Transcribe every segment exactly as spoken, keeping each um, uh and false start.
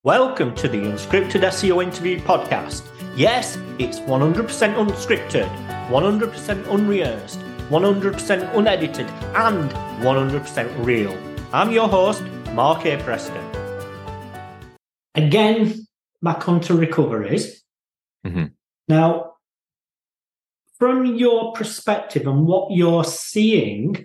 Welcome to the Unscripted S E O Interview Podcast. Yes, it's one hundred percent unscripted, one hundred percent unrehearsed, one hundred percent unedited, and one hundred percent real. I'm your host, Mark A. Preston. Again, back onto recoveries. Mm-hmm. Now, from your perspective and what you're seeing,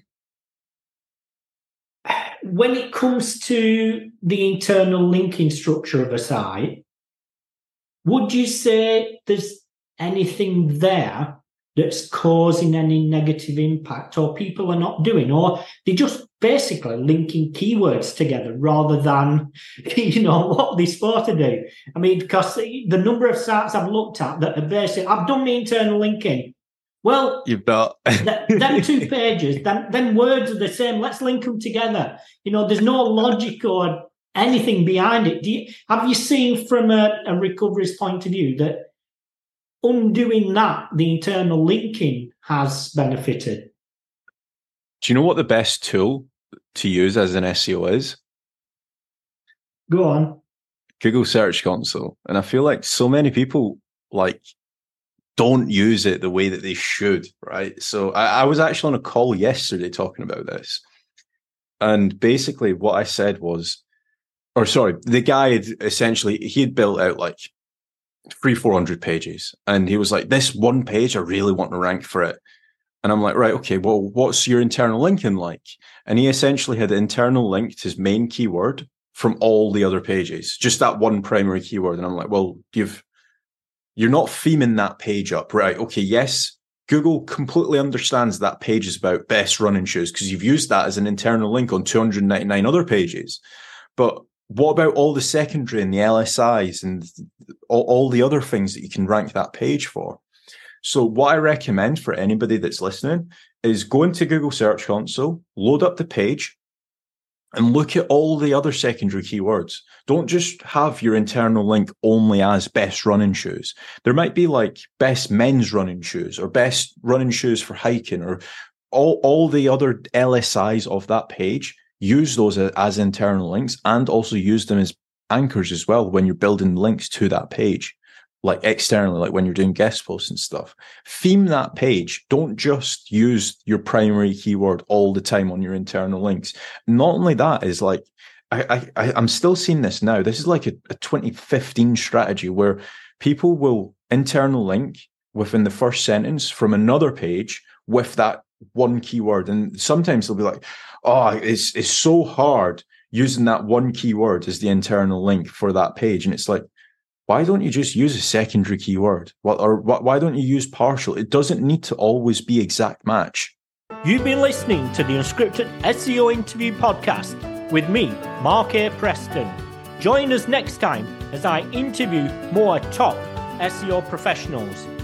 when it comes to the internal linking structure of a site, would you say there's anything there that's causing any negative impact, or people are not doing, or they're just basically linking keywords together rather than, you know, what they're supposed to do? I mean, because the number of sites I've looked at that are basically, I've done the internal linking. Well, you've not. th- them two pages, them, them words are the same. Let's link them together. You know, there's no logic or anything behind it. Do you, have you seen from a, a recovery's point of view that undoing that, the internal linking has benefited? Do you know what the best tool to use as an S E O is? Go on. Google Search Console. And I feel like so many people like don't use it the way that they should, right? So I, I was actually on a call yesterday talking about this. And basically what I said was, or sorry, the guy had essentially, he had built out like three, four hundred pages. And he was like, this one page, I really want to rank for it. And I'm like, right, okay, well, what's your internal linking like? And he essentially had internal linked his main keyword from all the other pages, just that one primary keyword. And I'm like, well, you've, you're not theming that page up, right? Okay, yes, Google completely understands that page is about best running shoes because you've used that as an internal link on two hundred ninety-nine other pages. But what about all the secondary and the L S Is and all, all the other things that you can rank that page for? So what I recommend for anybody that's listening is go into Google Search Console, load up the page, and look at all the other secondary keywords. Don't just have your internal link only as best running shoes. There might be like best men's running shoes or best running shoes for hiking, or all, all the other L S Is of that page. Use those as, as internal links, and also use them as anchors as well when you're building links to that page, like externally, like when you're doing guest posts and stuff. Theme that page. Don't just use your primary keyword all the time on your internal links. Not only that is like, I, I, I'm still seeing this now. This is like a, a twenty fifteen strategy where people will internal link within the first sentence from another page with that one keyword. And sometimes they'll be like, oh, it's, it's so hard using that one keyword as the internal link for that page. And it's like, why don't you just use a secondary keyword? Well, or why don't you use partial? It doesn't need to always be exact match. You've been listening to the Unscripted S E O Interview Podcast with me, Mark A. Preston. Join us next time as I interview more top S E O professionals.